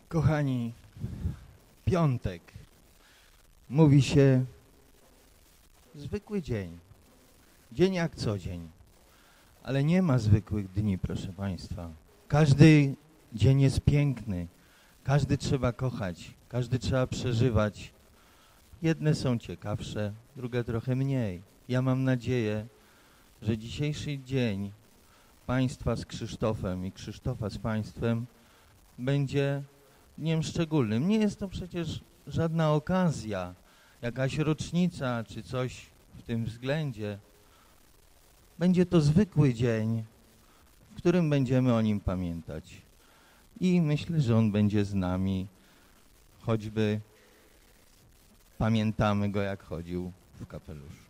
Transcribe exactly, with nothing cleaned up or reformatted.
Kochani, piątek. Mówi się zwykły dzień. Dzień jak co dzień. Ale nie ma zwykłych dni, proszę Państwa. Każdy dzień jest piękny. Każdy trzeba kochać. Każdy trzeba przeżywać. Jedne są ciekawsze, drugie trochę mniej. Ja mam nadzieję, że dzisiejszy dzień Państwa z Krzysztofem i Krzysztofa z Państwem będzie dniem szczególnym. Nie jest to przecież żadna okazja, jakaś rocznica czy coś w tym względzie. Będzie to zwykły dzień, w którym będziemy o nim pamiętać. I myślę, że on będzie z nami, choćby pamiętamy go, jak chodził w kapeluszu.